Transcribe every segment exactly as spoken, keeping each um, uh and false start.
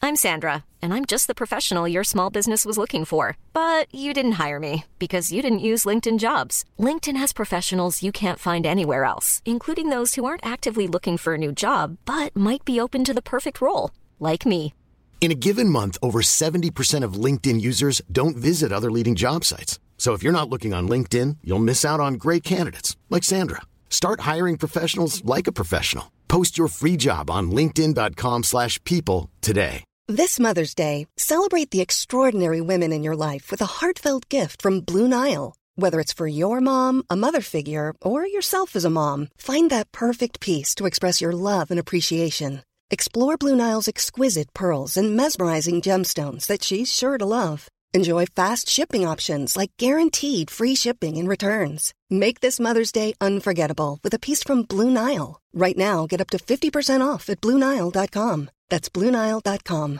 I'm Sandra, and I'm just the professional your small business was looking for. But you didn't hire me because you didn't use LinkedIn Jobs. LinkedIn has professionals you can't find anywhere else, including those who aren't actively looking for a new job, but might be open to the perfect role, like me. In a given month, over seventy percent of LinkedIn users don't visit other leading job sites. So if you're not looking on LinkedIn, you'll miss out on great candidates like Sandra. Start hiring professionals like a professional. Post your free job on linkedin.com slash people today. This Mother's Day, celebrate the extraordinary women in your life with a heartfelt gift from Blue Nile. Whether it's for your mom, a mother figure, or yourself as a mom, find that perfect piece to express your love and appreciation. Explore Blue Nile's exquisite pearls and mesmerizing gemstones that she's sure to love. Enjoy fast shipping options like guaranteed free shipping and returns. Make this Mother's Day unforgettable with a piece from Blue Nile. Right now, get up to fifty percent off at blue nile dot com. That's blue nile dot com.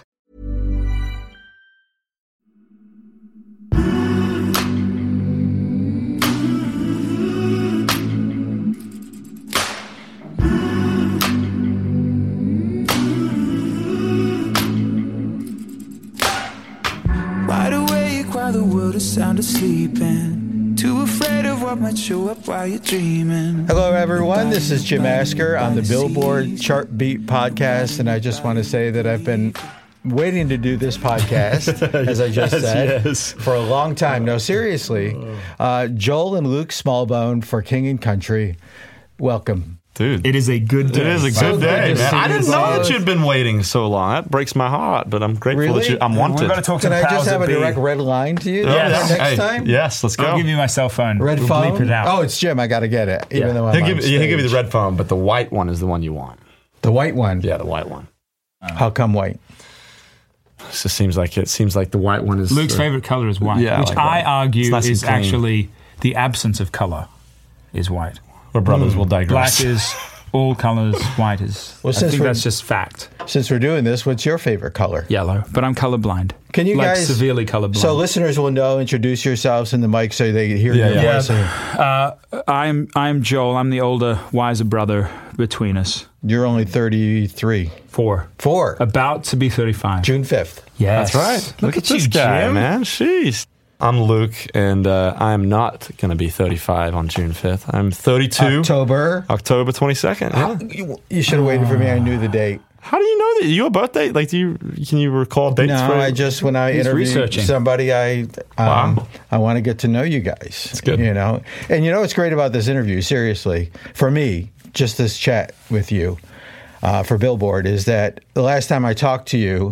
Wide awake while the world is sound asleep, and too afraid of what might show up while you're dreaming. Hello, everyone. This is Jim Asker on the Billboard Chart Beat podcast, and I just want to say that I've been waiting to do this podcast, as I just yes, said, yes. for a long time. No, seriously. Uh, Joel and Luke Smallbone for King and Country. Welcome. Dude, it is a good day. It is a so good day, good man. I didn't know both. that you'd been waiting so long. That breaks my heart, but I'm grateful Really? that you, I'm wanted. We're going to talk Can to I the powers just have that a be. direct red line to you Yes. next Hey, time? Yes, let's go. I'll give you my cell phone. Red we'll phone? Bleep it out. Oh, it's Jim. I got to get it, even Yeah. though I'm He'll on give, he'll give you the stage. red phone, but the white one is the one you want. The white one? Yeah, the white one. How come white? It just seems like it seems like the white one is Luke's uh, favorite color is white, Yeah, which like I white. argue It's nice and is clean. actually the absence of color is white. We're brothers. We'll digress. Black is all colors, white is. Well, I since think we're- that's just fact. Since we're doing this, what's your favorite color? Yellow, but I'm colorblind. Can you like guys severely colorblind? So listeners will know. Introduce yourselves in the mic so they hear Yeah, your yeah. voice. uh, I'm I'm Joel. I'm the older, wiser brother between us. You're only thirty-three. Four. Four. About to be thirty-five. June fifth. Yes, That's right. Look, Look at at this you, guy, Jim. man. Jeez. I'm Luke, and uh, I'm not going to be thirty-five on June fifth. I'm thirty-two. October. October twenty-second. Yeah. You, you should have waited for me. I knew the date. How do you know that? Your birthday? Like, do you can you recall dates? No, for I just when I He's interview researching. somebody, I um, Wow. I want to get to know you guys. That's good. You know, and you know what's great about this interview? Seriously, for me, just this chat with you uh, for Billboard is that the last time I talked to you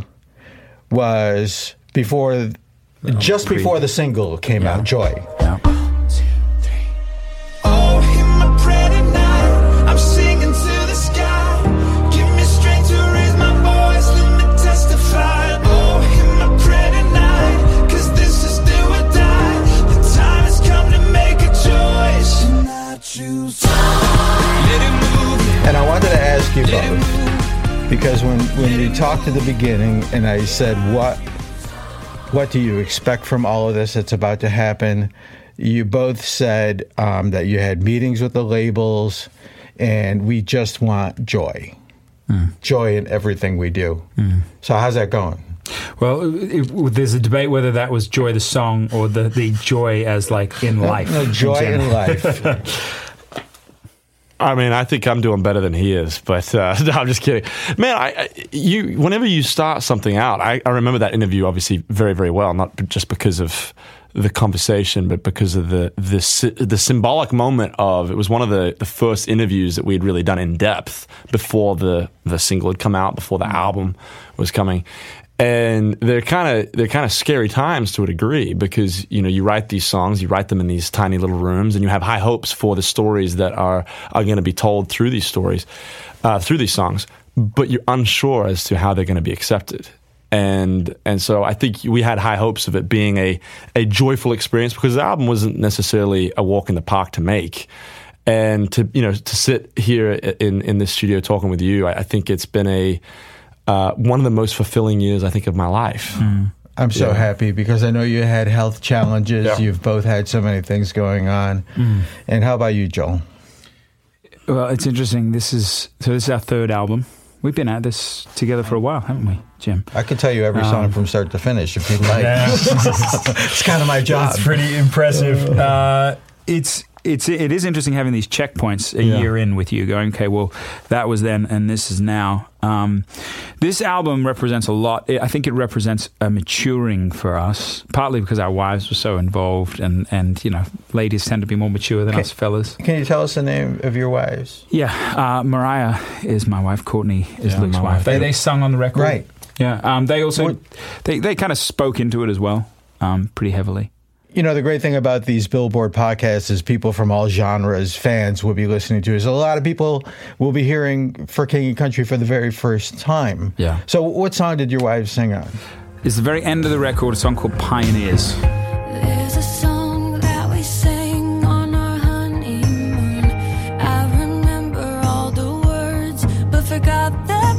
was before, just before the single came out, Joy. Yeah. Oh, hear my prayer tonight. I'm singing to the sky. Give me strength to raise my voice. Let me testify. Oh, hear my prayer tonight. 'Cause this is do or die. The time has come to make a choice. And I choose. Let it move. And I wanted to ask you both, because when, when we talked at the beginning and I said, what what do you expect from all of this that's about to happen? You both said um, that you had meetings with the labels and we just want joy. Mm. Joy in everything we do. Mm. So how's that going? Well, it, it, there's a debate whether that was Joy the song or the, the joy as like in life. No, joy in, general. life. I mean, I think I'm doing better than he is, but uh, no, I'm just kidding, man. I, I you whenever you start something out, I, I remember that interview obviously very, very well, not just because of the conversation, but because of the the the symbolic moment of it was one of the, the first interviews that we had really done in depth before the the single had come out, before the album was coming. And they're kind of they're kind of scary times to a degree because you know you write these songs, you write them in these tiny little rooms, and you have high hopes for the stories that are are going to be told through these stories, uh, through these songs. But you're unsure as to how they're going to be accepted. And and so I think we had high hopes of it being a a joyful experience because the album wasn't necessarily a walk in the park to make. And to you know to sit here in in this studio talking with you, I, I think it's been a Uh, one of the most fulfilling years, I think, of my life. Mm. I'm so yeah. happy because I know you had health challenges. Yeah. You've both had so many things going on. Mm. And how about you, Joel? Well, it's interesting. This is so. This is our third album. we've been at this together for a while, haven't we, Jim? I could tell you every Um, song from start to finish if you'd like. Yeah. It's kind of my job. It's pretty impressive. Uh, it's it's it is interesting having these checkpoints a Yeah. year in with you, going, okay, well, that was then, and this is now. Um, this album represents a lot. I think it represents a maturing for us, partly because our wives were so involved, and and you know, ladies tend to be more mature than Okay. us fellas. Can you tell us the name of your wives? Yeah, uh, Mariah is my wife. Courtney is Yeah, Luke's my wife. wife. They they sung on the record, Right. Yeah. Um, they also What- they they kind of spoke into it as well, um, pretty heavily. You know, the great thing about these Billboard podcasts is people from all genres, fans will be listening to us. A lot of people will be hearing For King and Country for the very first time. Yeah. So what song did your wives sing on? It's the very end of the record, a song called Pioneers. There's a song that we sang on our honeymoon. I remember all the words, but forgot the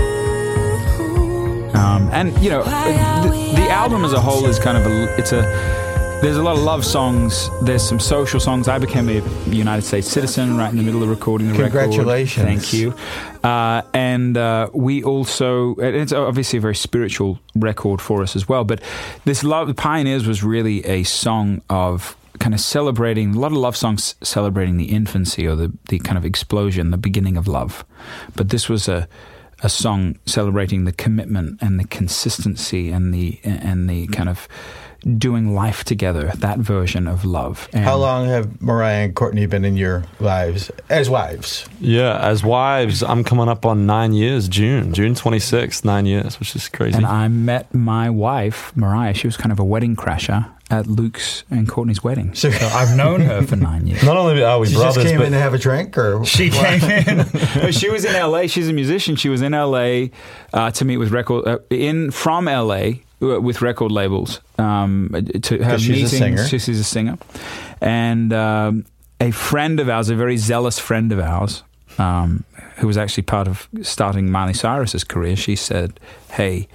tune. Um, and, you know, the, the album as a whole is kind of a, it's a, there's a lot of love songs. There's some social songs. I became a United States citizen right in the middle of recording the Congratulations. record. Thank you. Uh, and uh, we also, it's obviously a very spiritual record for us as well, but this Love, Pioneers was really a song of kind of celebrating, a lot of love songs celebrating the infancy or the, the kind of explosion, the beginning of love. But this was a, a song celebrating the commitment and the consistency and the and the kind of doing life together, that version of love. And How long have Mariah and Courtney been in your lives as wives? Yeah, as wives, I'm coming up on nine years, June. June twenty-sixth, nine years, which is crazy. And I met my wife, Mariah. She was kind of a wedding crasher at Luke's and Courtney's wedding. So I've known her for nine years. Not only are we She brothers, just came but in to have a drink, or She came in. No, she was in L A. She's a musician. She was in L A uh, to meet with record uh, in from L A uh, with record labels um, to have she's a meetings. singer. She's a singer, and um, a friend of ours, a very zealous friend of ours, um, who was actually part of starting Miley Cyrus's career. She said, "Hey."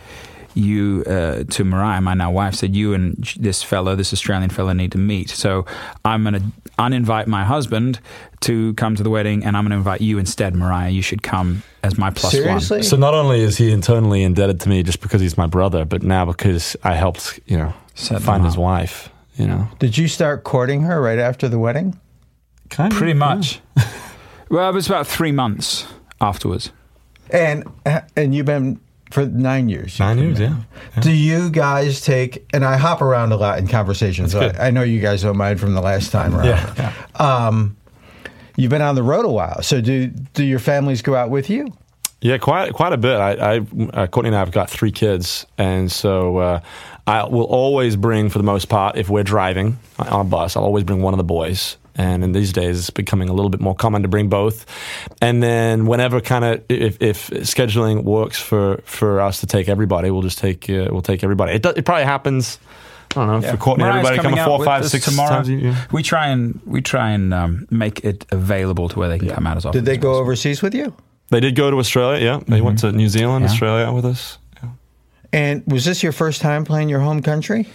You uh, to Mariah, my now wife, said you and this fellow, this Australian fellow, need to meet. So I'm going to uninvite my husband to come to the wedding, and I'm going to invite you instead, Mariah. You should come as my plus seriously? one. So not only is he internally indebted to me just because he's my brother, but now because I helped, you know, Set them find his up. wife, you know. Did you start courting her right after the wedding? Kind of, Pretty yeah. much. Well, it was about three months afterwards. And and you've been for nine years. Nine years, yeah. yeah. Do you guys take, and I hop around a lot in conversations, so That's good. I, I know you guys don't mind from the last time around. Yeah, Um, you've been on the road a while, so do do your families go out with you? Yeah, quite quite a bit. I, I uh, Courtney and I have got three kids, and so uh, I will always bring, for the most part, if we're driving on a bus, I'll always bring one of the boys. And in these days, it's becoming a little bit more common to bring both. And then whenever kind of if, if scheduling works for, for us to take everybody, we'll just take uh, we'll take everybody. It, do, it probably happens. I don't know for Courtney, Mariah's everybody coming coming out four, with five, us six tomorrow. times. A year. We try and we try and um, make it available to where they can come out as often. Did they as go possible. overseas with you? They did go to Australia. Yeah, they went to New Zealand, Yeah. Australia with us. Yeah. And was this your first time playing your home country?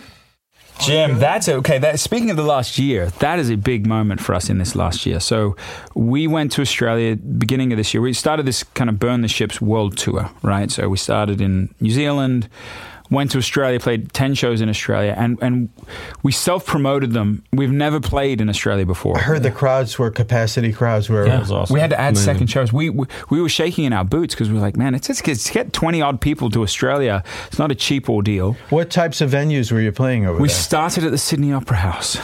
Jim, that's okay. That, speaking of the last year, that is a big moment for us in this last year. So we went to Australia beginning of this year. We started this kind of Burn the Ships world tour, right? So we started in New Zealand, went to Australia, played ten shows in Australia, and, and we self-promoted them. We've never played in Australia before. I heard the crowds were capacity crowds were. Yeah. was awesome. We had to add Amazing. second shows. We, we we were shaking in our boots because we were like, man, it's just to get twenty odd people to Australia. It's not a cheap ordeal. What types of venues were you playing over We there? started at the Sydney Opera House.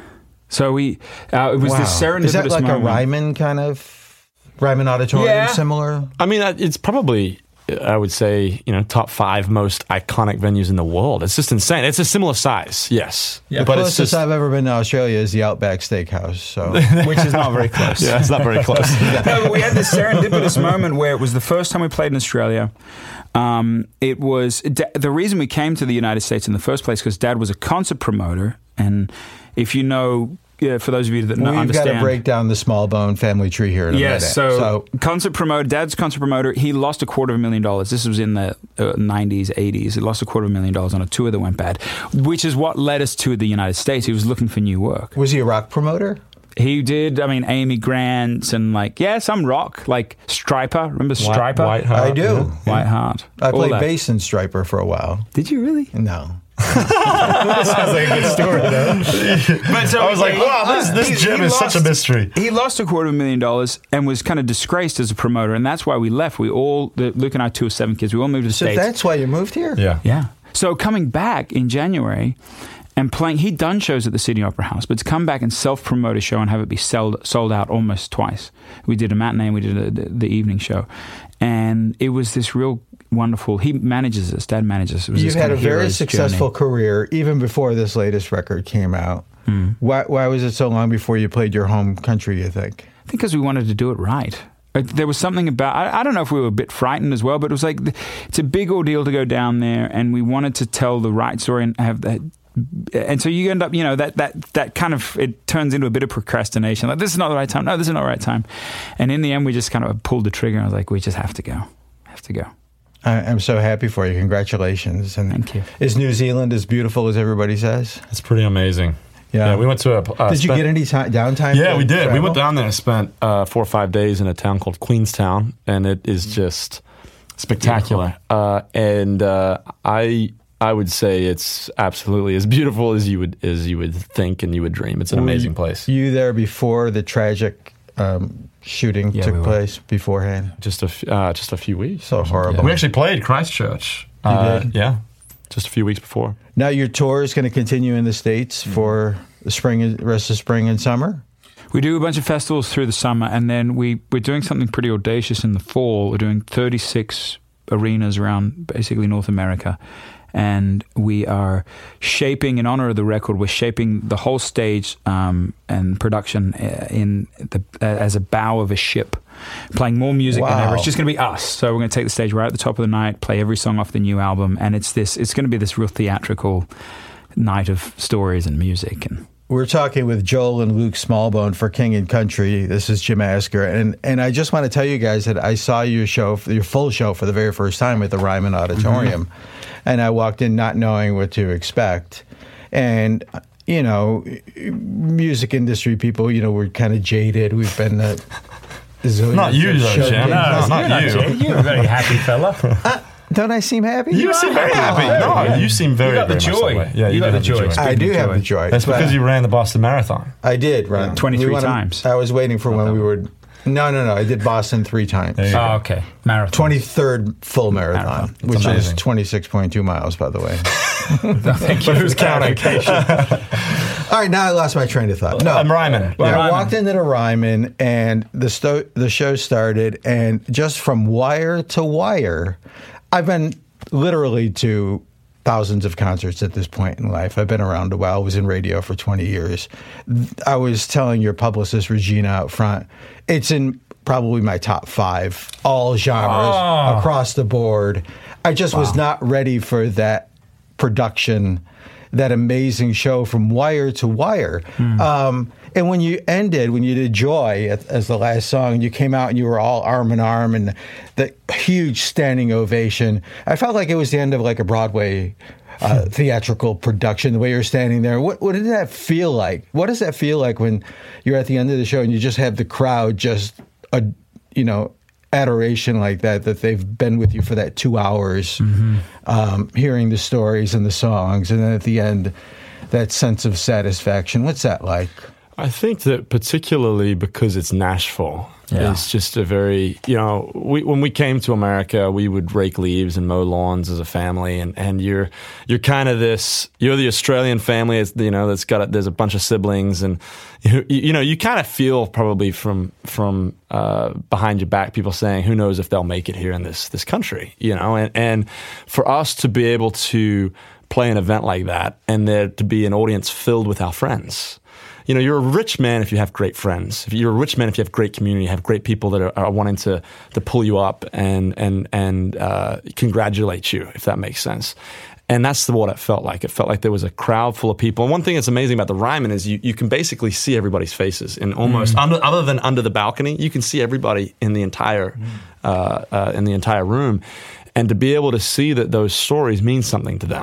So we uh, it was Wow. this serendipitous Is that like moment. a Ryman kind of Ryman Auditorium Yeah. similar? I mean, uh, it's probably, I would say, you know, top five most iconic venues in the world. It's just insane. It's a similar size, yes. The but it's closest just, I've ever been to Australia is the Outback Steakhouse. So which is not very close. yeah, it's not very close. No, but we had this serendipitous moment where it was the first time we played in Australia. Um, it was the reason we came to the United States in the first place because Dad was a concert promoter, and if you know, yeah, for those of you that don't we've understand, got to break down the small bone family tree here in a Yes, minute. so, concert promoter, Dad's concert promoter, he lost a quarter of a million dollars. This was in the uh, nineties, eighties. He lost a quarter of a million dollars on a tour that went bad, which is what led us to the United States. He was looking for new work. Was he a rock promoter? He did, I mean, Amy Grant and like, yeah, some rock, like Striper. Remember Striper? White Heart. I do. Yeah. White Heart. I All played that. bass in Striper for a while. Did you really? No. Sounds like a good story, though. But so I was like, wow, this, this he- Jim he is such a lost- mystery. He lost a quarter of a million dollars and was kind of disgraced as a promoter, and that's why we left. We all, the, Luke and I, two of seven kids, we all moved to the So States. that's why you moved here? Yeah. Yeah. So coming back in January and playing, he'd done shows at the Sydney Opera House, but to come back and self-promote a show and have it be sold, sold out almost twice. We did a matinee and we did a, the, the evening show. And it was this real wonderful, he manages us, Dad manages us. It was You've this had kind a of very hero's successful journey. career even before this latest record came out. Mm. Why, why was it so long before you played your home country, you think? I think because we wanted to do it right. Uh, There was something about, I, I don't know if we were a bit frightened as well, but it was like, it's a big ordeal to go down there, and we wanted to tell the right story and have that. And so you end up, you know, that, that, that kind of, it turns into a bit of procrastination. Like, this is not the right time. No, this is not the right time. And in the end, we just kind of pulled the trigger. And I was like, we just have to go. Have to go. I, I'm so happy for you. Congratulations. And Thank you. Is New Zealand as beautiful as everybody says? It's pretty amazing. Yeah. Yeah, we went to a. Uh, Did you spent- get any ti downtime? Yeah, to we did. We travel? went down there and spent uh, four or five days in a town called Queenstown, and it is just spectacular. Uh, and uh, I I would say it's absolutely as beautiful as you would as you would think and you would dream. It's an Were amazing you- place. You there before the tragic um, shooting Yeah, took we were. place beforehand? Just a f- uh, just a few weeks. So horrible. We actually played Christchurch. You uh, did? Yeah, just a few weeks before. Now your tour is going to continue in the States for the spring, and- rest of spring and summer? We do a bunch of festivals through the summer, and then we, we're doing something pretty audacious in the fall. We're doing thirty-six arenas around basically North America. And we are shaping, in honor of the record, we're shaping the whole stage um, and production uh, in the uh, as a bow of a ship, playing more music than Wow. ever. It's just going to be us. So we're going to take the stage right at the top of the night, play every song off the new album, and it's this. It's going to be this real theatrical night of stories and music. And We're talking with Joel and Luke Smallbone for King and Country. This is Jim Asker, and and I just want to tell you guys that I saw your show, your full show, for the very first time at the Ryman Auditorium, Mm-hmm. and I walked in not knowing what to expect, and you know, music industry people, you know, we're kind of jaded. We've been uh, zillions Not you, of though, show Jim. gigs. No, not you. You're a very happy fella. Don't I seem happy? You seem very happy. No, you seem very, You got the very much joy. that way. Yeah, You you, got do the have joy. the joy. I do have joy. the joy. That's because but you ran the Boston Marathon. I did run twenty-three wanted- times. I was waiting for when we were. No, no, no. I did Boston three times. There you go. Oh, okay. Marathon. twenty-third full marathon, Marathon. which is amazing. twenty-six point two miles, by the way. thank you. But who's counting? All right, now I lost my train of thought. No, I'm Ryman. Yeah, I Ryman. walked into the Ryman, and the sto- the show started, and just from wire to wire, I've been literally to thousands of concerts at this point in life. I've been around a while. I was in radio for twenty years. I was telling your publicist, Regina, out front, it's in probably my top five, all genres, Oh. across the board. I just was not ready for that production, that amazing show from wire to wire. Um, and when you ended, when you did Joy as, as the last song, you came out and you were all arm in arm, and the huge standing ovation. I felt like it was the end of like a Broadway uh, theatrical production, the way you're standing there. What, what did that feel like? What does that feel like when you're at the end of the show and you just have the crowd just, uh, you know, adoration like that, that they've been with you for that two hours, um, hearing the stories and the songs, and then at the end, that sense of satisfaction. What's that like? I think that particularly because it's Nashville, Yeah. it's just a very, you know, we, when we came to America, we would rake leaves and mow lawns as a family, and, and you're you're kind of this, you're the Australian family, it's, you know, that's got a, there's a bunch of siblings, and you, you know, you kind of feel probably from from uh, behind your back people saying, who knows if they'll make it here in this this country, you know, and and for us to be able to play an event like that, and there to be an audience filled with our friends. You know, you're a rich man if you have great friends. If you're a rich man if you have great community, you have great people that are, are wanting to to pull you up and and and uh, congratulate you, if that makes sense. And that's the, what it felt like. It felt like there was a crowd full of people. And one thing that's amazing about the Ryman is you, you can basically see everybody's faces. And almost, Mm. under, other than under the balcony, you can see everybody in the entire Mm. uh, uh, in the entire room. And to be able to see that those stories mean something to them.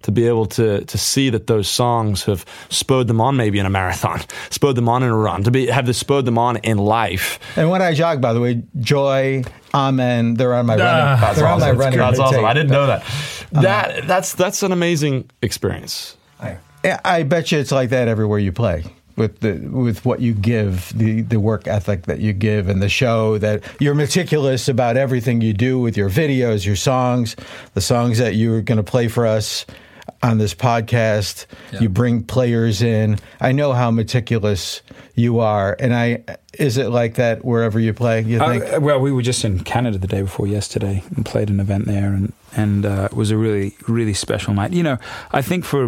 to be able to to see that those songs have spurred them on maybe in a marathon, spurred them on in a run, to be have this spurred them on in life. And when I jog, by the way, Joy, Amen, they're on my running. That's they're awesome. on my running. That's awesome. tape. I didn't know that. That that's that's an amazing experience. I, I bet you it's like that everywhere you play. With the with what you give, the, the work ethic that you give, and the show that you're meticulous about everything you do with your videos, your songs, the songs that you're going to play for us on this podcast. Yeah. You bring players in. I know how meticulous you are, and I is it like that wherever you play? You think? Uh, well, we were just in Canada the day before yesterday and played an event there, and and uh, it was a really really special night. You know, I think for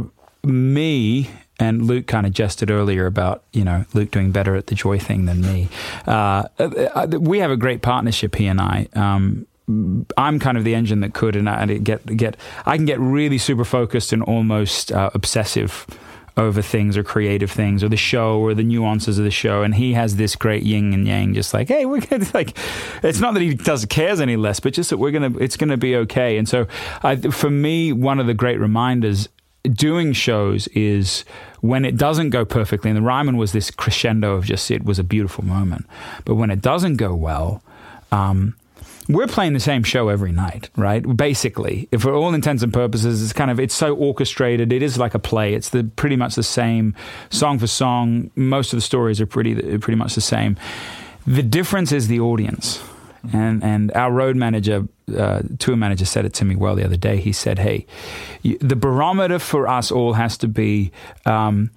me. And Luke kind of jested earlier about, you know, Luke doing better at the Joy thing than me. Uh, we have a great partnership, he and I. Um, I'm kind of the engine that could, and I get get I can get really super focused and almost uh, obsessive over things or creative things or the show or the nuances of the show. And he has this great yin and yang, just like, hey, we're gonna like. It's not that he doesn't cares any less, but just that we're gonna. It's gonna be okay. And so, I, for me, one of the great reminders. Doing shows is when it doesn't go perfectly, and the Ryman was this crescendo of just, it was a beautiful moment. But when it doesn't go well, um, we're playing the same show every night, right? Basically, if for all intents and purposes, it's kind of, it's so orchestrated. It is like a play. It's the pretty much the same song for song. Most of the stories are pretty, pretty much the same. The difference is the audience. And and our road manager, uh, tour manager said it to me well the other day. He said, hey, you, the barometer for us all has to be, um,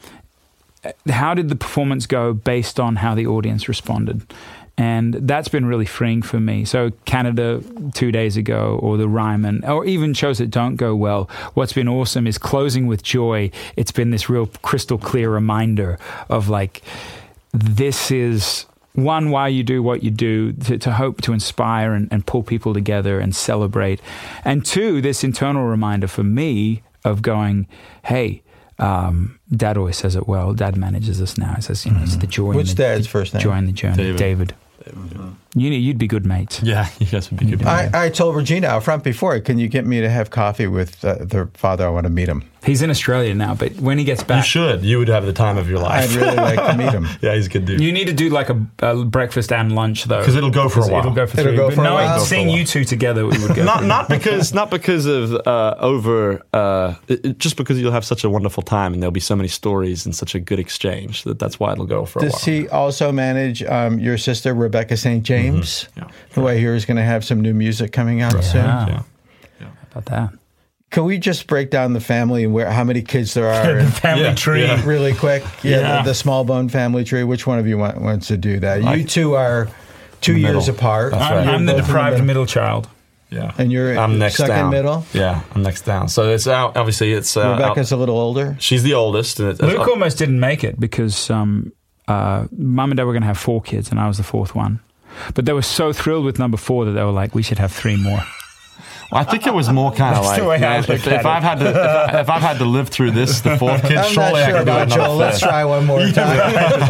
how did the performance go based on how the audience responded? And that's been really freeing for me. So Canada two days ago, or the Ryman, or even shows that don't go well, what's been awesome is closing with Joy. It's been this real crystal clear reminder of like, this is... One, why you do what you do, to, to hope to inspire and, and pull people together and celebrate. And two, this internal reminder for me of going, hey, um, Dad always says it well. Dad manages us now. He says, you know, it's the joy. What's in the, Dad's the first name? Joy in the journey. David. David. David. You know, you'd be good mates. Yeah, you guys would be good I, mates. I told Regina out front before, can you get me to have coffee with uh, their father? I want to meet him. He's in Australia now, but when he gets back... You should. You would have the time of your life. I'd really like to meet him. Yeah, he's a good dude. You need to do like a, a breakfast and lunch, though. Because it'll go for a while. It'll go for It'll three. go but for a knowing, while. seeing you two together, we would go not for not because not because of uh, over uh, it, it- just because you'll have such a wonderful time and there'll be so many stories and such a good exchange that that's why it'll go for a Does while. he also manage um, your sister, Rebecca Saint James, Mm-hmm. Yeah. who I hear is going to have some new music coming out soon? Yeah. Yeah. about that. Can we just break down the family and where how many kids there are? The family Yeah, tree. yeah. Really quick. Yeah, Yeah. The, the small bone family tree. Which one of you want, wants to do that? I- You two are two Middle. years apart. That's I'm, right. You're I'm the both in deprived middle. middle child. Yeah, And you're I'm next second down. middle? Yeah, I'm next down. So it's out. Obviously, it's uh, Rebecca's out- a little older. she's the oldest. And it's, Luke almost didn't make it because um, uh, mum and dad were going to have four kids, and I was the fourth one. But they were so thrilled with number four that they were like, "We should have three more." I think it was more kind of That's like the way you know, I if, look if at I've had to if, I, if I've had to live through this, the fourth kid, I'm surely not I sure can do about another Joel. Let's fifth. try one more time.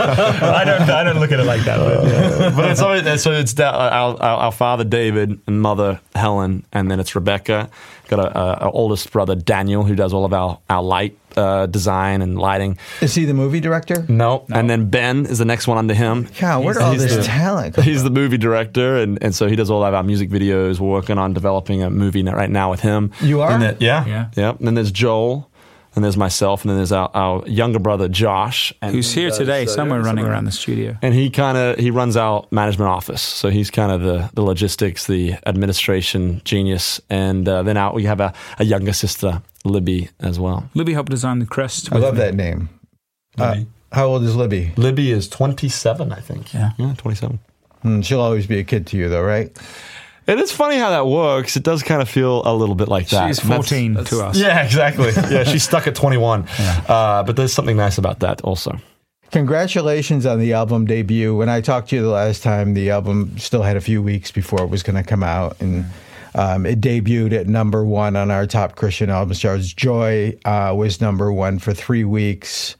I don't. I don't look at it like that. But But it's always so it's da- our, our our father David and mother Helen, and then it's Rebecca. Got a, a, our oldest brother Daniel, who does all of our our light uh, design and lighting. Is he the movie director? No. and then Ben is the next one under him. God, where did all He's this the- talent come He's the movie director, and, and so he does all of our music videos. We're working on developing a movie n- right now with him. You are? And then- yeah, Yeah. yeah. And then there's Joel, and there's myself, and then there's our, our younger brother Josh, and Who's he here does, today, uh, somewhere yeah, running somewhere. around the studio. And he kind of he runs our management office, so he's kind of the, the logistics, the administration genius. And uh, then out we have a, a younger sister, Libby, as well. Libby helped design the crest. I with love me. that name. Uh, Libby. how old is Libby? Libby is twenty-seven, I think. Yeah. yeah, twenty-seven. Hmm, she'll always be a kid to you, though, right? It is funny how that works. It does kind of feel a little bit like that. She's And that's- fourteen that's- to us. Yeah, exactly. Yeah, she's stuck at twenty-one. Uh, but there's something nice about that also. Congratulations on the album debut. When I talked to you the last time, the album still had a few weeks before it was going to come out, and um, it debuted at number one on our top Christian albums charts. Joy uh, was number one for three weeks,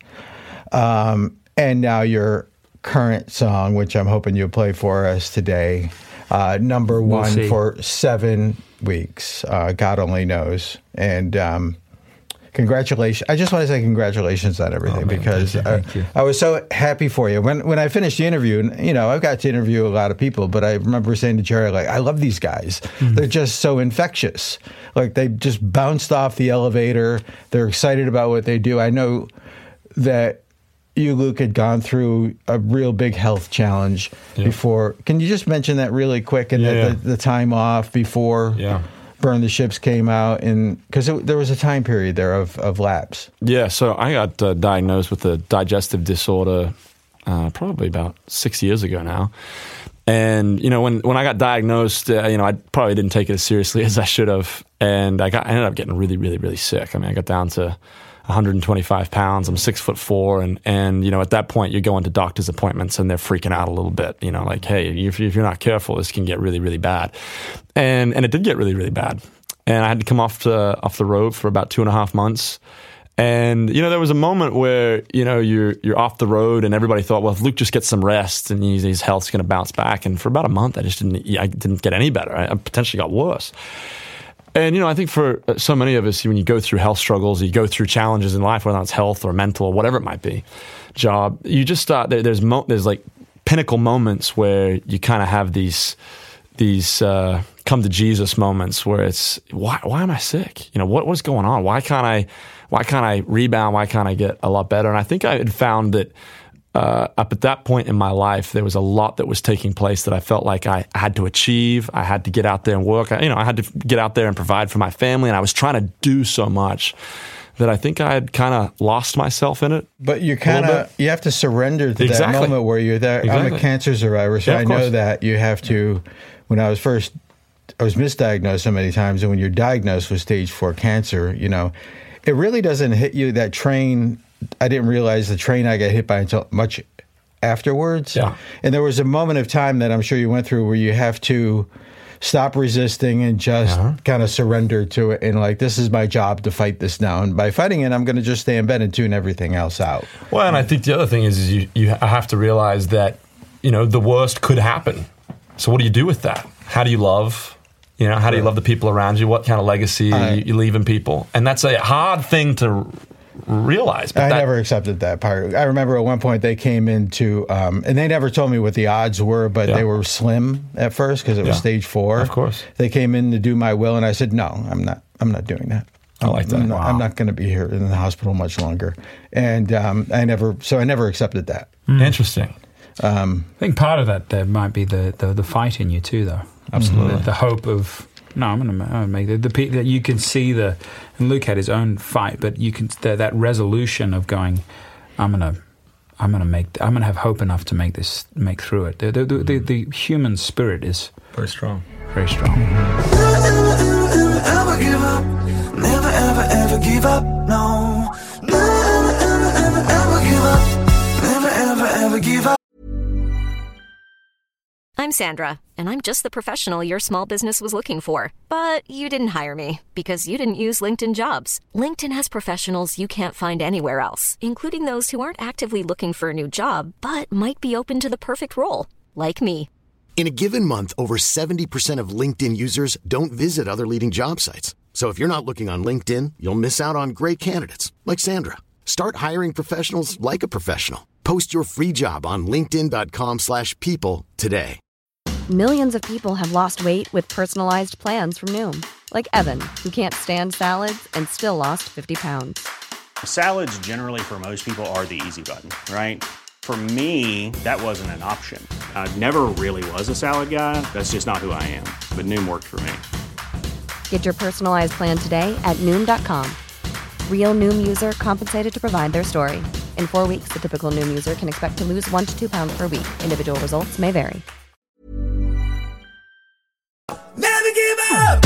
um, and now your current song, which I'm hoping you'll play for us today, uh, number We'll one see. for seven weeks. Uh, God only knows, and. Um, congratulations. I just want to say congratulations on everything Oh, man, because thank you, I, thank you. I was so happy for you. When when I finished the interview, and you know, I've got to interview a lot of people, but I remember saying to Jerry, like, I love these guys. Mm-hmm. They're just so infectious. Like, they just bounced off the elevator. They're excited about what they do. I know that you, Luke, had gone through a real big health challenge Yeah. before. Can you just mention that really quick and Yeah, the, yeah. the, the time off before Yeah. Burn the Ships came out? And because there was a time period there of, of lapse. Yeah, so I got uh, diagnosed with a digestive disorder uh, probably about six years ago now. And, you know, when, when I got diagnosed, uh, you know, I probably didn't take it as seriously as I should have. And I got I ended up getting really, really, really sick. I mean, I got down to one hundred twenty-five pounds. I'm six foot four. And, and, you know, at that point, you go into doctor's appointments and they're freaking out a little bit. You know, like, hey, if, if you're not careful, this can get really, really bad. And and it did get really, really bad. And I had to come off the, off the road for about two and a half months. And, you know, there was a moment where, you know, you're you're off the road and everybody thought, well, if Luke just gets some rest and his, his health's going to bounce back. And for about a month, I just didn't, I didn't get any better. I, I potentially got worse. And, you know, I think for so many of us, when you go through health struggles, you go through challenges in life, whether it's health or mental or whatever it might be, job, you just start, there, there's, mo- there's like pinnacle moments where you kind of have these, these uh, come to Jesus moments where it's, why, why am I sick? You know, what, what's going on? Why can't I, why can't I rebound? Why can't I get a lot better? And I think I had found that uh, up at that point in my life, there was a lot that was taking place that I felt like I had to achieve. I had to get out there and work. I, you know, I had to get out there and provide for my family. And I was trying to do so much that I think I had kind of lost myself in it. But you kind of, you have to surrender to Exactly. that moment where you're there. I'm Exactly. a cancer survivor, so Yeah, I of know course. that you have to, when I was first, I was misdiagnosed so many times, and when you're diagnosed with stage four cancer, you know, it really doesn't hit you. That train, I didn't realize the train I got hit by until much afterwards. Yeah. And there was a moment of time that I'm sure you went through where you have to stop resisting and just Uh-huh. kind of surrender to it. And like, this is my job to fight this now. And by fighting it, I'm going to just stay in bed and tune everything else out. Well, and I think the other thing is, is you, you have to realize that, you know, the worst could happen. So what do you do with that? How do you love? You know, how do you love the people around you? What kind of legacy I- you, you leave in people? And that's a hard thing to realize. But I that, never accepted that part. I remember at one point they came into, um, and they never told me what the odds were, but Yeah. they were slim at first because it was Yeah. stage four. Of course. They came in to do my will, and I said, no, I'm not. I'm not doing that. I like that. I'm not, Wow. I'm not going to be here in the hospital much longer. And um, I never, so I never accepted that. Interesting. I think part of that there might be the, the, the fight in you too, though. Absolutely. The, the hope of no, I'm going to make the, the pe- that you can see the. And Luke had his own fight, but you can the, that resolution of going. I'm gonna, I'm gonna make. I'm gonna have hope enough to make this, make through it. The the, the, the, the human spirit is Very strong. very strong. Never give up, never ever ever give up, no. Never ever ever ever give up, never ever ever give up. I'm Sandra, and I'm just the professional your small business was looking for. But you didn't hire me because you didn't use LinkedIn Jobs. LinkedIn has professionals you can't find anywhere else, including those who aren't actively looking for a new job, but might be open to the perfect role, like me. In a given month, over seventy percent of LinkedIn users don't visit other leading job sites. So if you're not looking on LinkedIn, you'll miss out on great candidates like Sandra. Start hiring professionals like a professional. Post your free job on linkedin.com slash people today. Millions of people have lost weight with personalized plans from Noom. Like Evan, who can't stand salads and still lost fifty pounds. Salads generally for most people are the easy button, right? For me, that wasn't an option. I never really was a salad guy. That's just not who I am. But Noom worked for me. Get your personalized plan today at Noom dot com. Real Noom user compensated to provide their story. In four weeks, the typical Noom user can expect to lose one to two pounds per week. Individual results may vary. Never give up.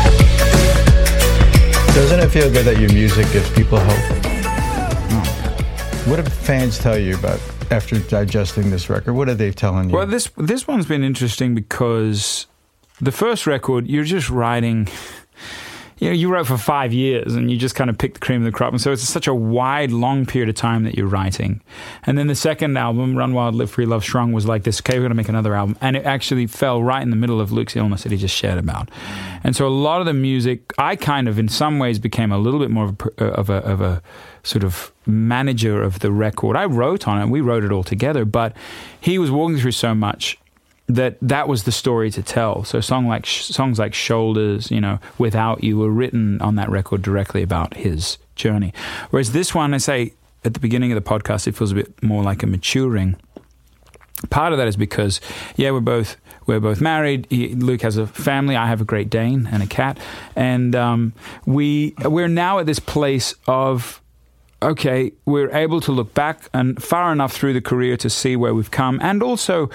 Doesn't it feel good that your music gives people hope? What do fans tell you about after digesting this record? What are they telling you? Well, this this one's been interesting because the first record, you're just writing, you know, you wrote for five years and you just kind of picked the cream of the crop. And so it's such a wide, long period of time that you're writing. And then the second album, Run Wild, Live Free, Love Strong, was like this, okay, we're going to make another album. And it actually fell right in the middle of Luke's illness that he just shared about. And so a lot of the music, I kind of, in some ways, became a little bit more of a, of a, of a sort of manager of the record. I wrote on it. We wrote it all together. But he was walking through so much that that was the story to tell. So song like songs like Shoulders, you know, Without You were written on that record directly about his journey. Whereas this one, I say at the beginning of the podcast, it feels a bit more like a maturing. Part of that is because, yeah, we're both we're both married. He, Luke has a family. I have a Great Dane and a cat, and um, we we're now at this place of, okay, we're able to look back and far enough through the career to see where we've come, and also,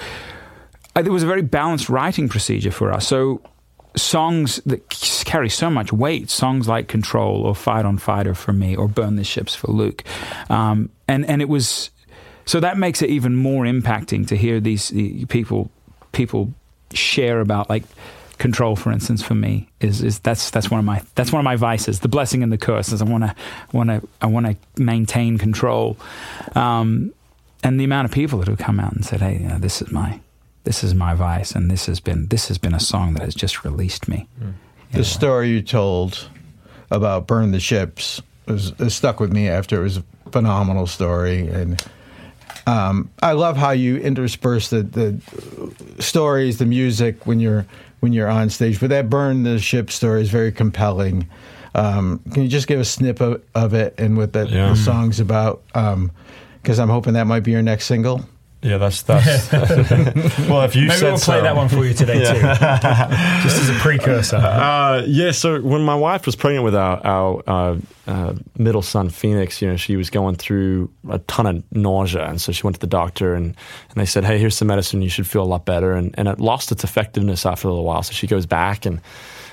it was a very balanced writing procedure for us. So songs that carry so much weight, songs like Control or Fight on Fighter for me, or Burn the Ships for Luke. Um, and, and it was, so that makes it even more impacting to hear these the people people share about, like, Control, for instance, for me is is that's that's one of my that's one of my vices. The blessing and the curse is I want to want to I want to maintain control. Um, and the amount of people that have come out and said, hey, you know, this is my This is my vice, and this has been this has been a song that has just released me. Mm. The story you told about Burn the Ships was, was stuck with me after. It was a phenomenal story, and um, I love how you intersperse the, the stories, the music when you're when you're on stage. But that Burn the Ship story is very compelling. Um, can you just give a snip of, of it and what that yeah. the song's about? Because um, I'm hoping that might be your next single. Yeah, that's that's. well, if you maybe said we'll play so. that one for you today too, just as a precursor. Uh, yeah. So when my wife was pregnant with our our uh, uh, middle son Phoenix, you know, she was going through a ton of nausea, and so she went to the doctor, and, and they said, "Hey, here's some medicine. You should feel a lot better." And and it lost its effectiveness after a little while, so she goes back and.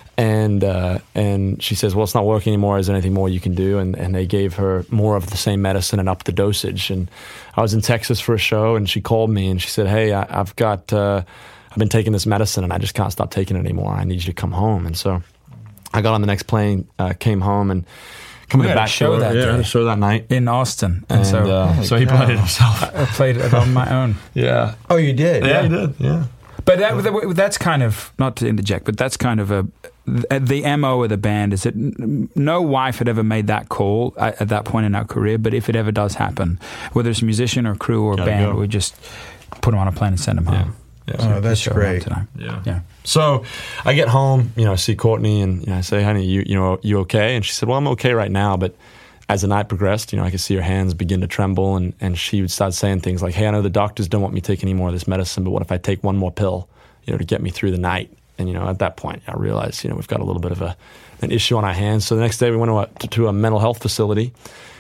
And uh, and she says, well, it's not working anymore. Is there anything more you can do? And and they gave her more of the same medicine and upped the dosage. And I was in Texas for a show, and she called me and she said, hey, I, I've got, uh, I've been taking this medicine and I just can't stop taking it anymore. I need you to come home. And so I got on the next plane, uh, came home, and coming we had back a show that yeah, day. I had a show that night in Austin, and, and so uh, so he God. played it himself. I played it on my own. Yeah. Oh, you did? Yeah, he did. Yeah. But that, that's kind of, not to interject, but that's kind of a, the M O of the band is that no wife had ever made that call at, at that point in our career, but if it ever does happen, whether it's a musician or crew or Gotta band, go. we just put them on a plane and send them home. Yeah. Oh, So that's show great. Tonight. Yeah. Yeah. So I get home, you know, I see Courtney, and you know, I say, honey, you you know, you okay? And she said, well, I'm okay right now, but as the night progressed, you know, I could see her hands begin to tremble, and, and she would start saying things like, hey, I know the doctors don't want me to take any more of this medicine, but what if I take one more pill, you know, to get me through the night? And, you know, at that point, I realized, you know, we've got a little bit of a an issue on our hands. So the next day we went to a, to, to a mental health facility,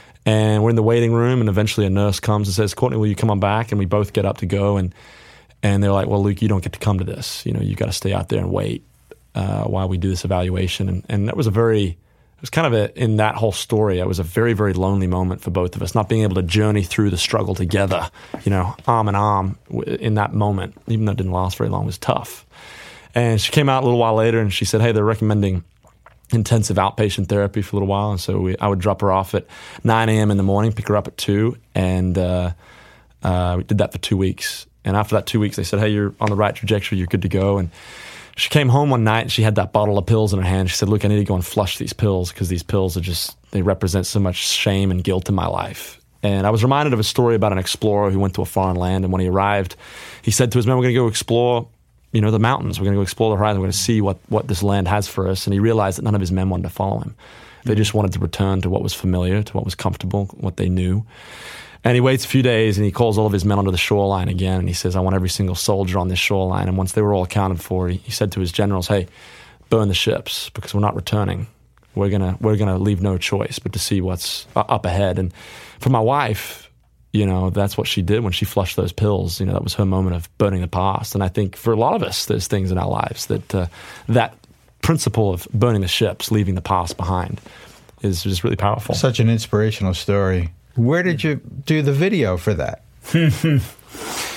and we're in the waiting room, and eventually a nurse comes and says, Courtney, will you come on back? And we both get up to go, and and they're like, well, Luke, you don't get to come to this. You know, you got to stay out there and wait uh, while we do this evaluation. And, and that was a very, it was kind of a, in that whole story, it was a very, very lonely moment for both of us, not being able to journey through the struggle together, you know, arm in arm in that moment, even though it didn't last very long, was tough. And she came out a little while later, and she said, hey, they're recommending intensive outpatient therapy for a little while. And so we, I would drop her off at nine a.m. in the morning, pick her up at two, and uh, uh, we did that for two weeks. And after that two weeks, they said, hey, you're on the right trajectory, you're good to go. And she came home one night, and she had that bottle of pills in her hand. She said, look, I need to go and flush these pills, because these pills are just, they represent so much shame and guilt in my life. And I was reminded of a story about an explorer who went to a foreign land, and when he arrived, he said to his men, we're going to go explore, you know, the mountains. We're going to go explore the horizon. We're going to see what, what this land has for us. And he realized that none of his men wanted to follow him. They just wanted to return to what was familiar, to what was comfortable, what they knew. And he waits a few days, and he calls all of his men onto the shoreline again, and he says, I want every single soldier on this shoreline. And once they were all accounted for, he, he said to his generals, hey, burn the ships, because we're not returning. We're gonna we're gonna leave no choice but to see what's up ahead. And for my wife, you know, that's what she did when she flushed those pills. You know, that was her moment of burning the past. And I think for a lot of us, there's things in our lives that uh, that principle of burning the ships, leaving the past behind, is just really powerful. Such an inspirational story. Where did you do the video for that?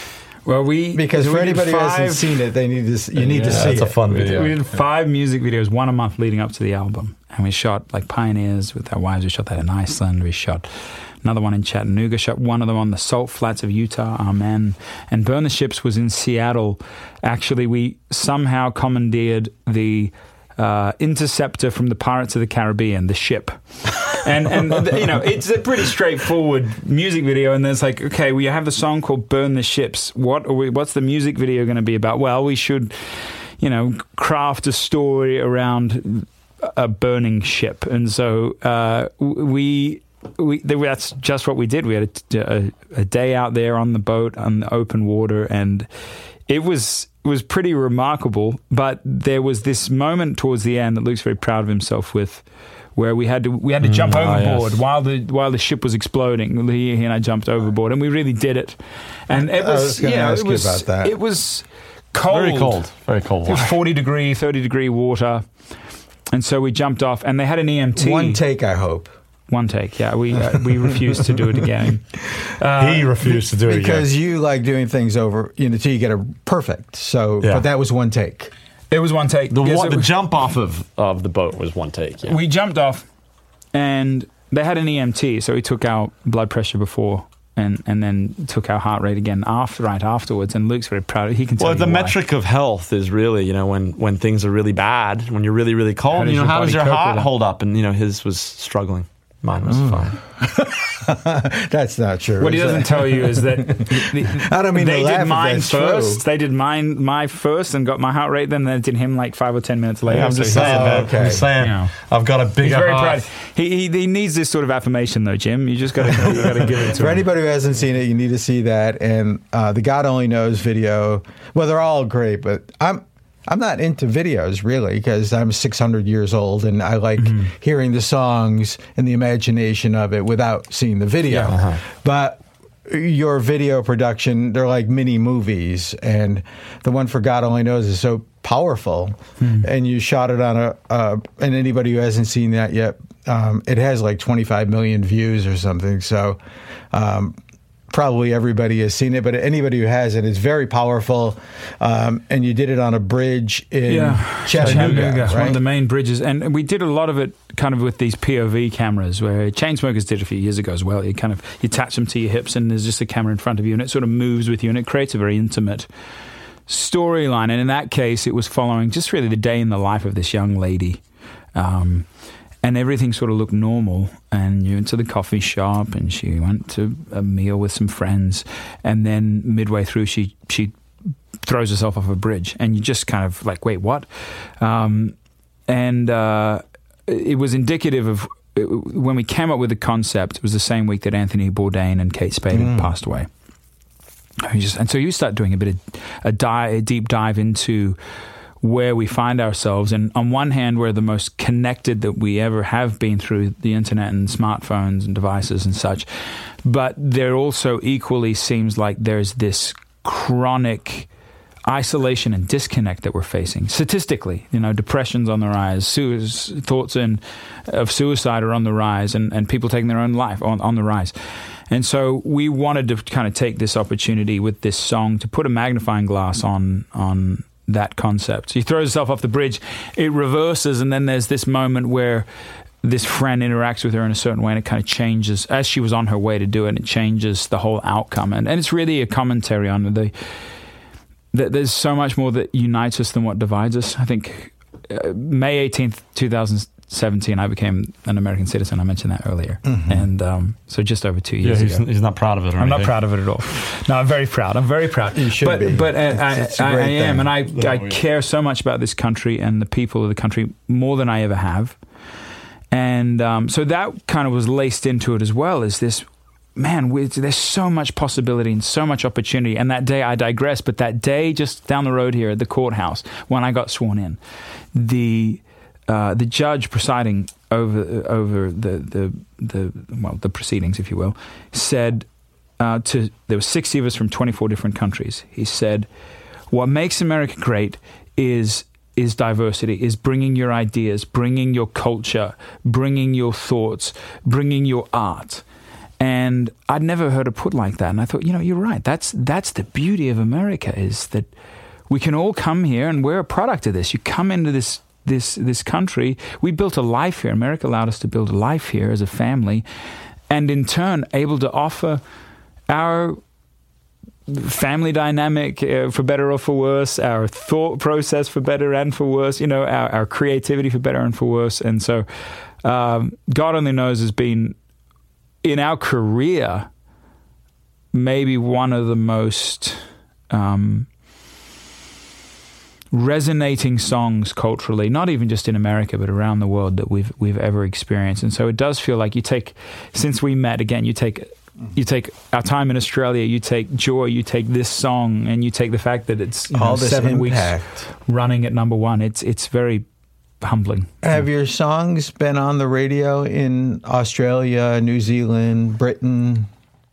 Well, we because we for did anybody who five, hasn't seen it, they need to. s- You need Yeah, to see it's it. a fun video. We did five music videos, one a month leading up to the album, and we shot like Pioneers with our wives. We shot that in Iceland. We shot another one in Chattanooga. Shot one of them on the Salt Flats of Utah. Amen. And Burn the Ships was in Seattle. Actually, we somehow commandeered the uh, interceptor from the Pirates of the Caribbean, the ship. And, and you know, it's a pretty straightforward music video. And there's like, okay, we have the song called Burn the Ships. What are we, what's the music video going to be about? Well, we should, you know, craft a story around a burning ship. And so uh, we... We, that's just what we did. We had a, a, a day out there on the boat on the open water, and it was it was pretty remarkable. But there was this moment towards the end that Luke's very proud of himself with, where we had to we had to jump Mm, ah, overboard yes. while the while the ship was exploding. He, he and I jumped overboard, and we really did it. And it I was, was gonna you know, ask it you was about that. it was cold, Very cold. Very cold. It was forty degree, thirty degree water, and so we jumped off, and they had an E M T. One take, I hope. One take, yeah. We uh, we refused to do it again. Uh, he refused to do it again. Because you like doing things over, you know, till you get it perfect. So, Yeah. but that was one take. It was one take. The, Yes, one, it the was- jump off of, of the boat was one take. Yeah. We jumped off, and they had an E M T, so he took our blood pressure before, and, and then took our heart rate again after, right afterwards. And Luke's very proud. He can tell Well, you the why. metric of health is really, you know, when, when things are really bad, when you're really, really cold, How does you know, your how does body your cope heart with it? hold up? And, you know, his was struggling. Mine was fine. That's not true. What he is doesn't it? tell you is that the, I don't mean to they laugh did if mine that's first. true. They did mine my first and got my heart rate. Then they did him like five or ten minutes later. I'm So just he's- saying, Oh, man. okay. I'm just saying, Yeah. I've got a bigger He's very heart. proud. He, he he needs this sort of affirmation though, Jim. You just got to you got to give it to For him. anybody who hasn't seen it, you need to see that. And uh, the God Only Knows video, well, they're all great, but I'm I'm not into videos really because I'm six hundred years old and I like Mm-hmm. hearing the songs and the imagination of it without seeing the video. Yeah. Uh-huh. But your video production, they're like mini movies, and the one for God Only Knows is so powerful. Hmm. And you shot it on a, uh, and anybody who hasn't seen that yet, um, it has like twenty-five million views or something. So um, probably everybody has seen it, but anybody who hasn't, it's very powerful. Um, and you did it on a bridge in Yeah, Chattanooga, one of right? the main bridges, and we did a lot of it kind of with these P O V cameras, where Chainsmokers did a few years ago as well. You kind of you attach them to your hips, and there's just a camera in front of you, and it sort of moves with you, and it creates a very intimate storyline. And in that case, it was following just really the day in the life of this young lady. Um, and everything sort of looked normal, and you went to the coffee shop, and she went to a meal with some friends, and then midway through, she she throws herself off a bridge, and you just kind of like, wait, what? Um, and uh, it was indicative of when we came up with the concept. It was the same week that Anthony Bourdain and Kate Spade had passed away. And, just, and so you start doing a bit of a, dive, a deep dive into where we find ourselves. And on one hand, we're the most connected that we ever have been through the internet and smartphones and devices and such. But there also equally seems like there's this chronic isolation and disconnect that we're facing. Statistically, you know, depression's on the rise, su- thoughts in, of suicide are on the rise, and, and people taking their own life on, on the rise. And so we wanted to kind of take this opportunity with this song to put a magnifying glass on on that concept. So he throws himself off the bridge, it reverses, and then there's this moment where this friend interacts with her in a certain way, and it kind of changes, as she was on her way to do it, it changes the whole outcome. And, and it's really a commentary on the, the there's so much more that unites us than what divides us. I think uh, May eighteenth, twenty seventeen, I became an American citizen. I mentioned that earlier. Mm-hmm. And um, so just over two Yeah, years he's, ago. he's not proud of it or I'm not anything. proud of it at all. No, I'm very proud. I'm very proud. You should but, be. But uh, I, It's- it's a I, I great am, thing. and I, I we are. care so much about this country and the people of the country more than I ever have. And um, so that kind of was laced into it as well, is this, man, we, there's so much possibility and so much opportunity. And that day, I digress, but that day just down the road here at the courthouse, when I got sworn in, the uh, the judge presiding over over the, the the well the proceedings, if you will, said uh, to there were sixty of us from twenty-four different countries. He said, "What makes America great is." is diversity, is bringing your ideas, bringing your culture, bringing your thoughts, bringing your art. And I'd never heard it put like that. And I thought, you know, you're right. That's that's the beauty of America, is that we can all come here and we're a product of this. You come into this this this country. We built a life here. America allowed us to build a life here as a family, and in turn able to offer our family dynamic, uh, for better or for worse, our thought process for better and for worse, you know, our, our creativity for better and for worse. And so um, God Only Knows has been, in our career, maybe one of the most um, resonating songs culturally, not even just in America, but around the world, that we've we've ever experienced. And so it does feel like you take, since we met again, you take you take our time in Australia, you take Joy, you take this song, and you take the fact that it's you know, all this seven impact. weeks running at number one. It's it's very humbling. Have your songs been on the radio in Australia, New Zealand, Britain?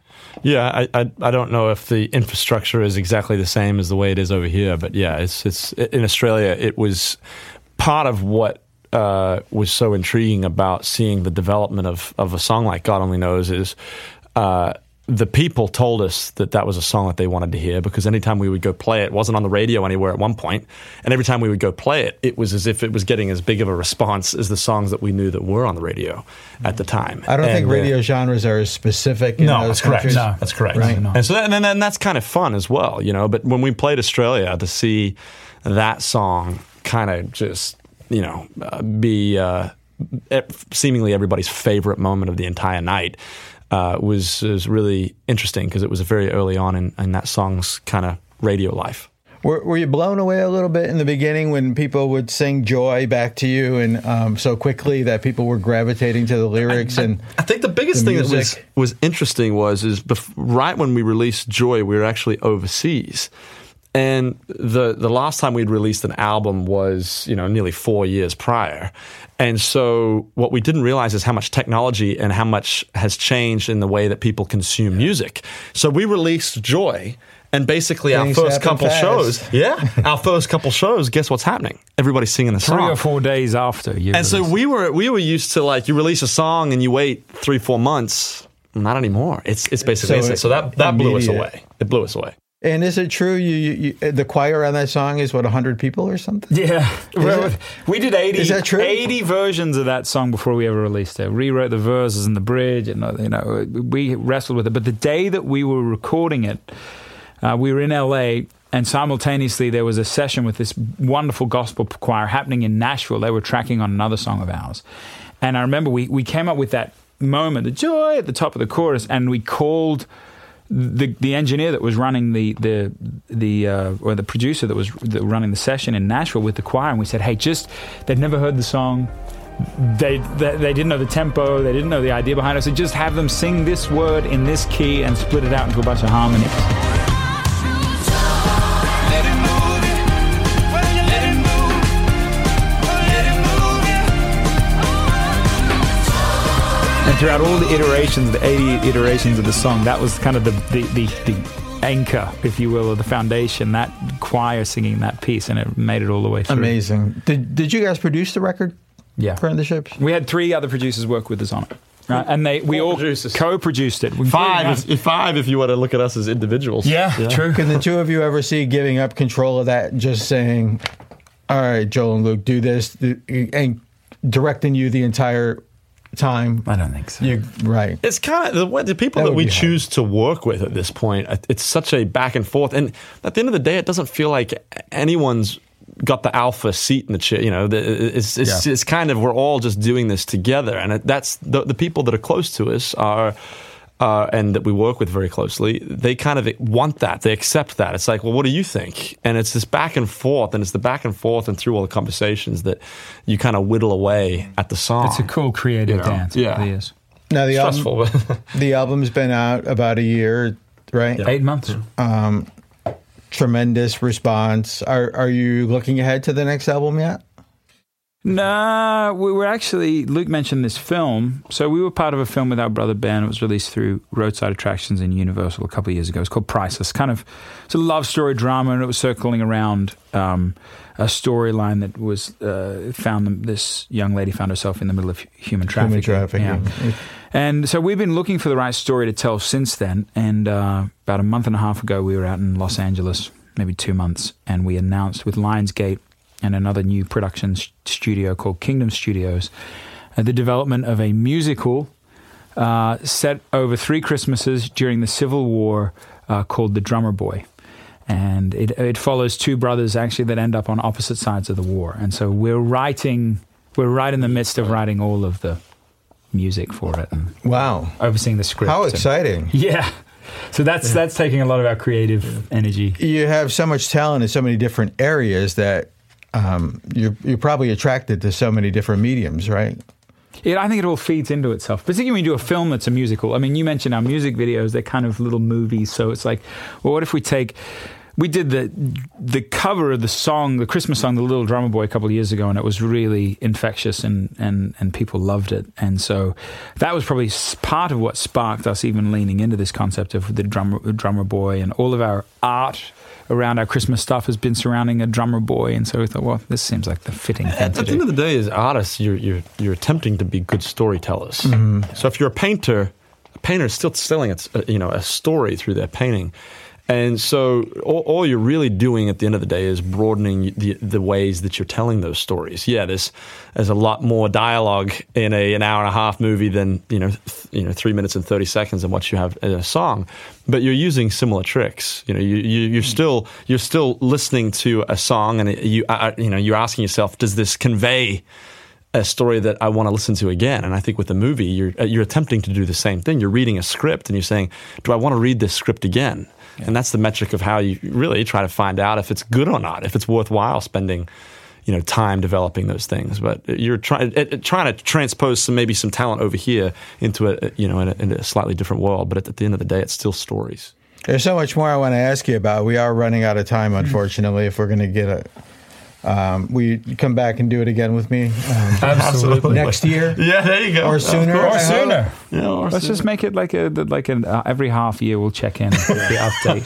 Yeah, I, I I don't know if the infrastructure is exactly the same as the way it is over here, but yeah, it's it's in Australia. It was part of what uh, was so intriguing about seeing the development of of a song like God Only Knows is uh, the people told us that that was a song that they wanted to hear, because anytime we would go play it, it wasn't on the radio anywhere at one point, and every time we would go play it, it was as if it was getting as big of a response as the songs that we knew that were on the radio at the time. I don't and, think radio uh, genres are as specific in no, those that's correct. countries. No, that's correct. Right. And so, that, and then that's kind of fun as well, you know. But when we played Australia, to see that song kind of just, you know, uh, be uh, seemingly everybody's favorite moment of the entire night. Uh, was was really interesting, because it was very early on in, in that song's kind of radio life. Were, were you blown away a little bit in the beginning when people would sing Joy back to you, and um, so quickly that people were gravitating to the lyrics? I, and I think the biggest the thing that was music? was interesting was is bef- right when we released Joy, we were actually overseas. And the the last time we'd released an album was, you know, nearly four years prior. And so what we didn't realize is how much technology and how much has changed in the way that people consume music. So we released Joy, and basically Things our first happen couple fast. shows, yeah, our first couple shows, guess what's happening? Everybody's singing the song. Three or four days after you And so released it. we were we were used to, like, you release a song and you wait three, four months. Not anymore. It's it's basically So so, so that that blew us immediate. away. It blew us away. And is it true you, you, you the choir on that song is what one hundred people or something? Yeah, it? we did eighty, Is that true? eighty versions of that song before we ever released it. Rewrote the verses and the bridge, and you know, we wrestled with it. But the day that we were recording it, uh, we were in L A, and simultaneously there was a session with this wonderful gospel choir happening in Nashville. They were tracking on another song of ours, and I remember we we came up with that moment, the joy at the top of the chorus, and we called the the engineer that was running the the the uh, or the producer that was the, running the session in Nashville with the choir, and we said, hey, just they'd never heard the song, they, they they didn't know the tempo, they didn't know the idea behind it, so just have them sing this word in this key and split it out into a bunch of harmonies. And throughout all the iterations, the eighty iterations of the song, that was kind of the, the, the, the anchor, if you will, or the foundation, that choir singing that piece, and it made it all the way through. Amazing. Did Did you guys produce the record? Yeah. Friendships? We had three other producers work with us on it. Right? And they we Four all producers. co-produced it. We Five, if, if five, if you want to look at us as individuals. Yeah, true. Can the two of you ever see giving up control of that and just saying, all right, Joel and Luke, do this, and directing you the entire time? I don't think so. You, right. It's kind of the, way- the people That that, would we be hard. choose to work with at this point. It's such a back and forth, and at the end of the day, it doesn't feel like anyone's got the alpha seat in the chair. You know, the, it's it's, Yeah. it's kind of, we're all just doing this together, and it, that's the, the people that are close to us are. Uh, and that we work with very closely, they kind of want that. They accept that. It's like, well, what do you think? And it's this back and forth, and it's the back and forth and through all the conversations that you kind of whittle away at the song. It's a cool creative You know, dance. yeah. It really is. Now, the album, stressful. the album's been out about a year, right? Eight months. Um, tremendous response. Are Are you looking ahead to the next album yet? No, we were actually, Luke mentioned this film. So we were part of a film with our brother Ben. It was released through Roadside Attractions in Universal a couple of years ago. It's called Priceless. Kind of, it's a love story drama, and it was circling around um, a storyline that was uh, found them, this young lady found herself in the middle of human trafficking. Human trafficking. Yeah. And so we've been looking for the right story to tell since then. And uh, about a month and a half ago, we were out in Los Angeles, maybe two months, and we announced with Lionsgate and another new production st- studio called Kingdom Studios uh, the development of a musical uh, set over three Christmases during the Civil War uh, called The Drummer Boy. And it, it follows two brothers actually that end up on opposite sides of the war. And so we're writing, we're right in the midst of writing all of the music for it and wow, overseeing the script. How exciting! And, yeah, so that's that's taking a lot of our creative energy. You have so much talent in so many different areas that um, you're you're probably attracted to so many different mediums, right? Yeah, I think it all feeds into itself. Particularly when you do a film that's a musical. I mean, you mentioned our music videos; they're kind of little movies. So it's like, well, what if we take We did the the cover of the song, the Christmas song, The Little Drummer Boy, a couple of years ago, and it was really infectious, and, and, and people loved it. And so that was probably part of what sparked us even leaning into this concept of the drummer, drummer boy, and all of our art around our Christmas stuff has been surrounding a drummer boy. And so we thought, well, this seems like the fitting thing At, to at do. the end of the day, as artists, you're, you're, you're attempting to be good storytellers. Mm-hmm. So if you're a painter, a painter is still telling a, you know, a story through their painting. And so all, all you're really doing at the end of the day is broadening the the ways that you're telling those stories. Yeah, there's there's a lot more dialogue in a an hour and a half movie than you know th- you know three minutes and thirty seconds in what you have in a song, but you're using similar tricks. You know, you, you you're still you're still listening to a song, and you uh, you know you're asking yourself, does this convey a story that I want to listen to again? And I think with the movie, you're you're attempting to do the same thing. You're reading a script, and you're saying, do I want to read this script again? Yeah. And that's the metric of how you really try to find out if it's good or not, if it's worthwhile spending, you know, time developing those things. But you're trying trying to transpose some maybe some talent over here into a you know in a, in a slightly different world. But at the end of the day, it's still stories. There's so much more I want to ask you about. We are running out of time, unfortunately. If we're going to get a Um, we come back and do it again with me um, Absolutely next year. Yeah, there you go. Or sooner. Or sooner. Yeah, or Let's sooner. just make it like a like an uh, every half year we'll check in with the update.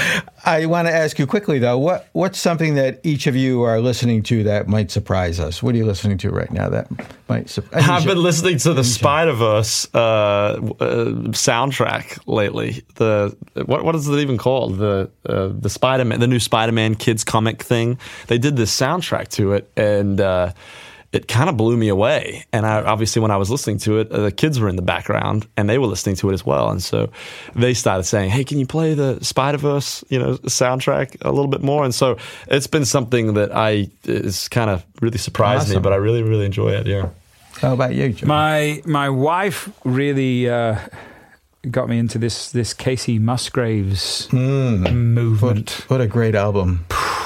I want to ask you quickly though, what what's something that each of you are listening to that might surprise us? What are you listening to right now that might surprise? I've been listening to the Spider-Verse uh, uh, soundtrack lately. The what what is it even called? The uh, the Spider-Man, the new Spider-Man kids comic thing. They did this soundtrack to it, and uh, it kind of blew me away. And I, obviously, when I was listening to it, uh, the kids were in the background, and they were listening to it as well. And so they started saying, "Hey, can you play the Spider-Verse, you know, soundtrack a little bit more?" And so it's been something that I is kind of really surprised Awesome. me, but I really, really enjoy it. Yeah. How about you, John? My my wife really uh, got me into this this Casey Musgraves Mm. movement. What, what a great album.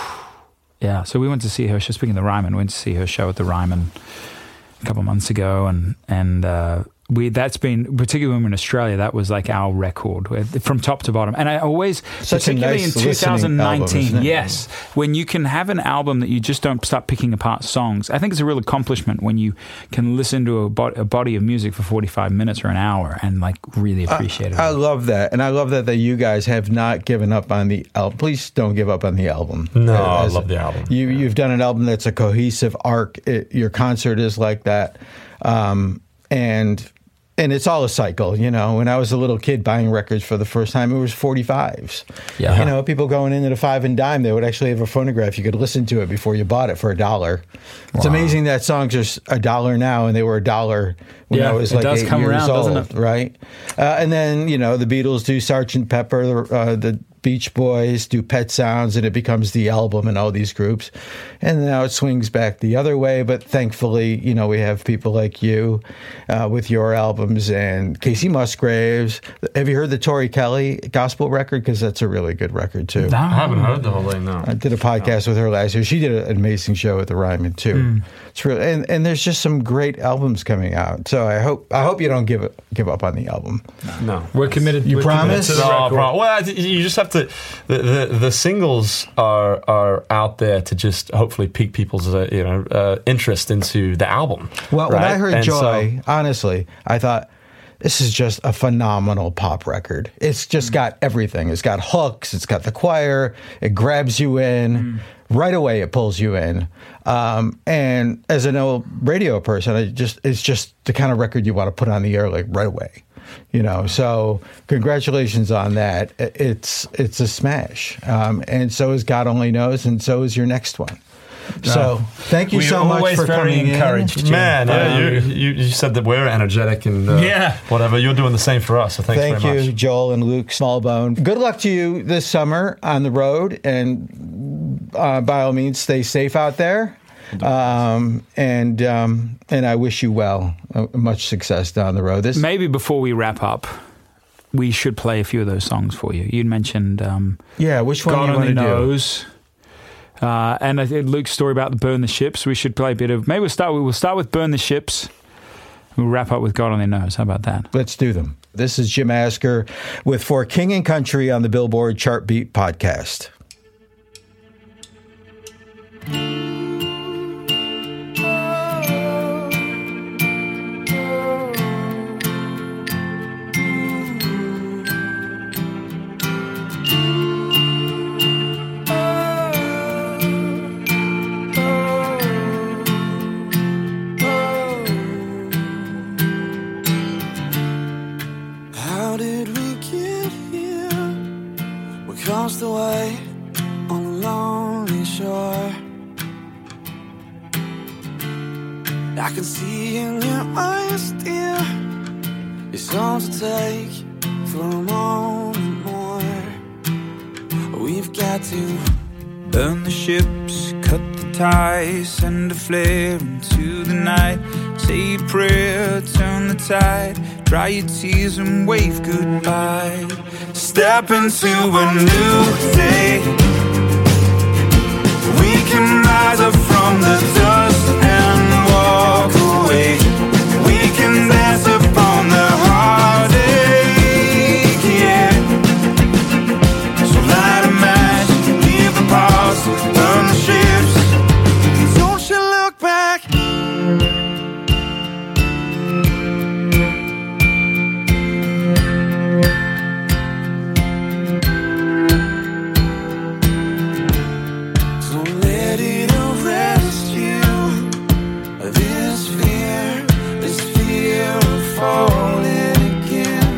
Yeah, so we went to see her show. Speaking of the Ryman, we went to see her show at the Ryman a couple of months ago, and and uh, we that's been, particularly when we were in Australia, that was like our record from top to bottom. And I always, Such a particularly nice in twenty nineteen, album, isn't it? yes, when you can have an album that you just don't start picking apart songs. I think it's a real accomplishment when you can listen to a, bo- a body of music for forty-five minutes or an hour and like really appreciate it. I love that, and I love that that you guys have not given up on the album. Please don't give up on the album. No, I As- love the album. You you've done an album that's a cohesive arc. It, your concert is like that, um, and and it's all a cycle. You know, when I was a little kid buying records for the first time, it was forty-fives. Yeah. You know, people going into the Five and Dime, they would actually have a phonograph. You could listen to it before you bought it for a dollar. It's Wow. amazing that songs are s- a dollar now, and they were a dollar when Yeah, I was it like does eight come years around, old, doesn't it? right? Uh, and then, you know, the Beatles do Sergeant Pepper, uh, the Beach Boys do Pet Sounds, and it becomes the album and all these groups. And now it swings back the other way. But thankfully, you know, we have people like you uh, with your albums, and Casey Musgraves. Have you heard the Tori Kelly gospel record? Because that's a really good record, too. No. I haven't heard the whole thing, no. I did a podcast with her last year. She did an amazing show at the Ryman too. Mm. It's really, and, and there's just some great albums coming out. So I hope I hope you don't give it, give up on the album. No. We're committed. You we're promise? committed to the No, record. bro. Well, I th- you just have to. The, the the singles are are out there to just hopefully pique people's uh, you know uh, interest into the album. Well, when right? I heard And Joy, so- honestly, I thought this is just a phenomenal pop record. It's just got everything. It's got hooks. It's got the choir. It grabs you in. right away it pulls you in. Um, and as an old radio person, I just it's just the kind of record you want to put on the air like right away. You know, so congratulations on that. It's it's a smash, um, and so is God Only Knows, and so is your next one. So thank you We're so much always for very coming encouraged, in. Jim. Man, yeah, Um, you, you you said that we're energetic and uh, Yeah. whatever. You're doing the same for us, so thanks Thank very you, much. Joel and Luke Smallbone. Good luck to you this summer on the road, and uh, by all means, stay safe out there. Um, and um, and I wish you well, uh, much success down the road. This Maybe before we wrap up, we should play a few of those songs for you. You mentioned um, yeah, which one God do you want Only to do? Knows. Uh, and I think Luke's story about the Burn the Ships. We should play a bit of. Maybe we'll start. We'll start with Burn the Ships. We'll wrap up with God Only Knows. How about that? Let's do them. This is Jim Asker with For King and Country on the Billboard Chart Beat podcast. How did we get here? We crossed the way on a lonely shore. I can see in your eyes, dear, it's all to take for a moment more. We've got to burn the ships, cut the ties, send a flare into the night. Say a prayer, turn the tide, dry your tears and wave goodbye. Step into a new day. We can rise up from the dust and walk away. We can dance upon the heartache, yeah. So light a match, leave the past, burn the ships. Don't you look back. Don't let it arrest you. This fear, this fear of falling again.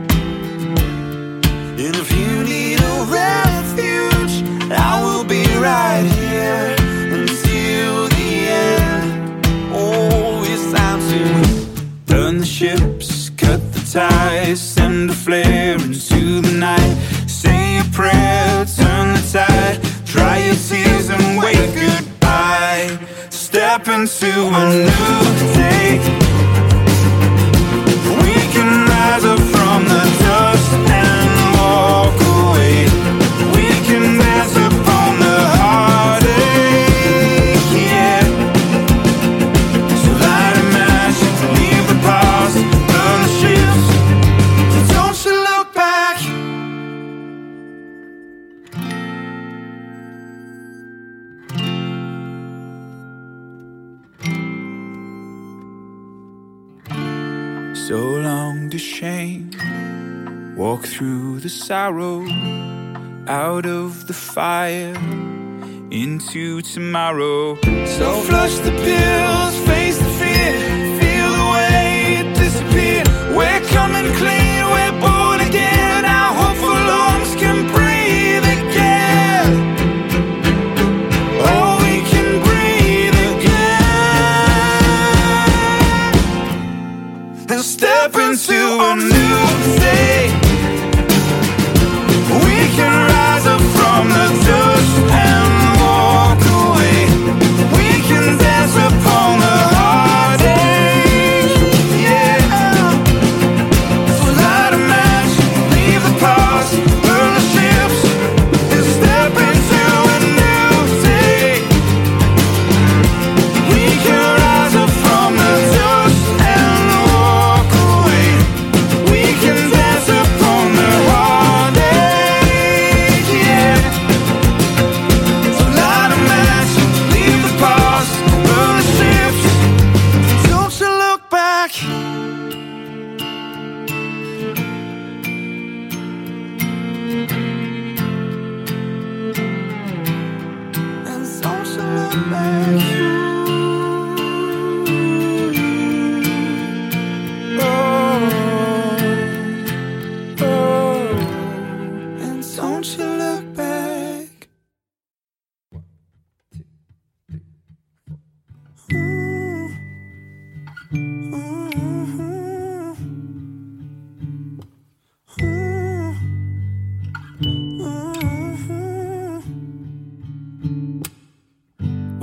And if you need a refuge, I will be right here until the end. Oh, it's time to burn the ships, cut the ties, send a flare into the night. Say a prayer, turn the tide, dry your tears and wave goodbye. Step into a new day. We can rise up from the dust and walk away. We can dance upon the heartache, yeah. So light a match, leave the past, burn the ships. Don't you look back. So long to shame, walk through the sorrow, out of the fire, into tomorrow. So flush the pills, face the fear, feel the way it disappear. We're coming clean, we're born again. Our hopeful lungs can breathe again. Oh, we can breathe again. And step into a new day. We can rise up from the dust and walk away. We can dance upon the heartache, yeah. So light a match, leave the past, burn the ships, and step into a new day. We can rise up from the dust and walk away. We can dance upon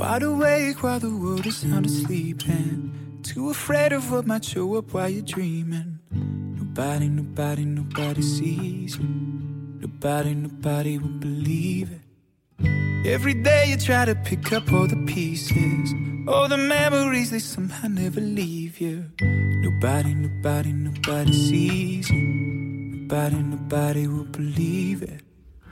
Wide awake while the world is sound asleep, and too afraid of what might show up while you're dreaming. Nobody, nobody, nobody sees you. Nobody, nobody will believe it. Every day you try to pick up all the pieces, all the memories, they somehow never leave you. Nobody, nobody, nobody sees you. Nobody, nobody will believe it.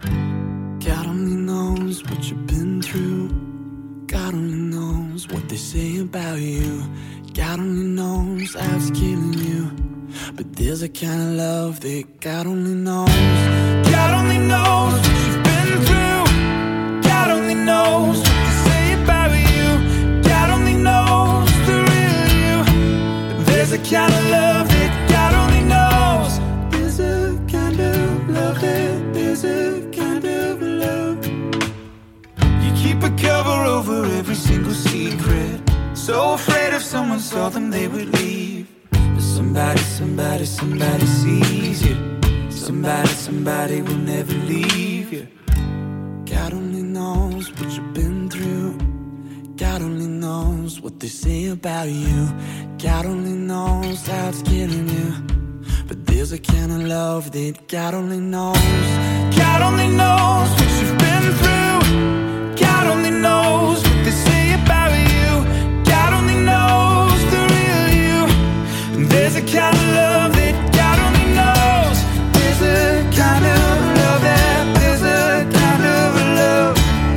God only knows what you've been through. God only knows what they say about you. God only knows how it's killing you. But there's a kind of love that God only knows. God only knows what you've been through. God only knows what they say about you. God only knows the real you. But there's a kind of love that God only knows. There's a kind of love that there's a kind of love. You keep a cover over every single secret, so afraid if someone saw them they would leave. But somebody, somebody, somebody sees you. Somebody, somebody will never leave you. God only knows what you've been through. God only knows what they say about you. God only knows how it's killing you. But there's a kind of love that God only knows. God only knows what you've been through. God only knows what they say about you. God only knows the real you. And there's a kind of love that God only knows. There's a kind of love that there's a kind of love.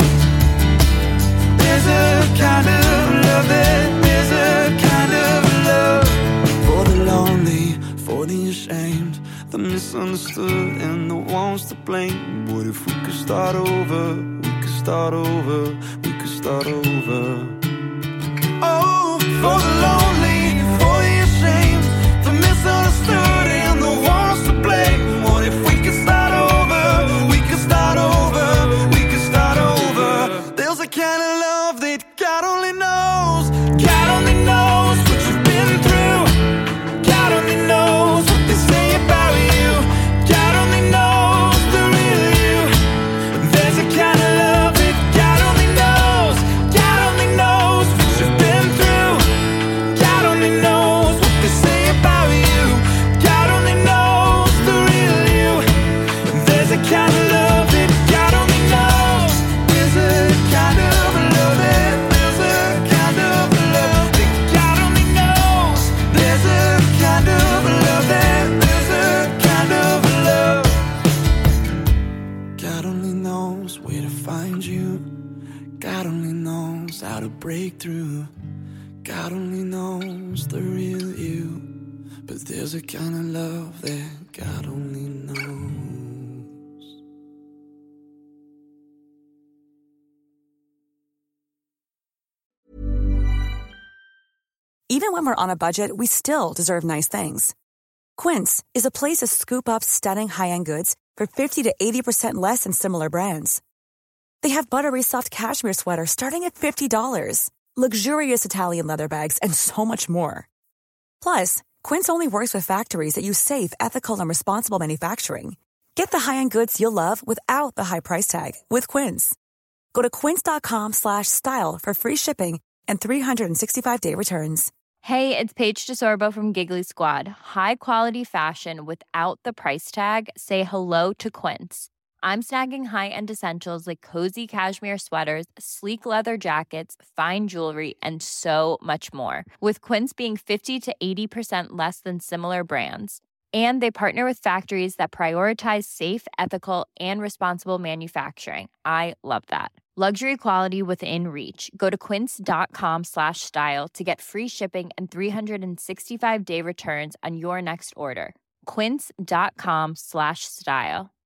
There's a kind of love that there's a kind of love. For the lonely, for the ashamed, the misunderstood and the ones to blame. What if we could start over? We could start over. We could start over. Oh, for the lonely, for the ashamed, the misunderstood and the ones to blame. What if we could start over? We could start over. We could start over. There's a kind of love that God only knows. God only knows what you've been through. God only knows what they say about you. God only knows the real you. There's a kind of love that God only knows. God only knows what you've been through. God only knows what they say about you. God only knows the real you. There's a kind of love that God only knows. There's a kind of love that there's a kind of love that God only knows. There's a kind of love that there's a kind of love. God only knows where to find you. God only knows how to break through. God only knows the real you. But there's a kind of love that God only knows. Even when we're on a budget, we still deserve nice things. Quince is a place to scoop up stunning high-end goods for fifty to eighty percent less than similar brands. They have buttery soft cashmere sweaters starting at fifty dollars, luxurious Italian leather bags, and so much more. Plus, Quince only works with factories that use safe, ethical, and responsible manufacturing. Get the high-end goods you'll love without the high price tag with Quince. Go to quince.com slash style for free shipping and three sixty-five day returns. Hey, it's Paige DeSorbo from Giggly Squad. High quality fashion without the price tag. Say hello to Quince. I'm snagging high-end essentials like cozy cashmere sweaters, sleek leather jackets, fine jewelry, and so much more. With Quince being fifty to eighty percent less than similar brands. And they partner with factories that prioritize safe, ethical, and responsible manufacturing. I love that. Luxury quality within reach. Go to quince.com slash style to get free shipping and three sixty-five day returns on your next order. Quince.com slash style.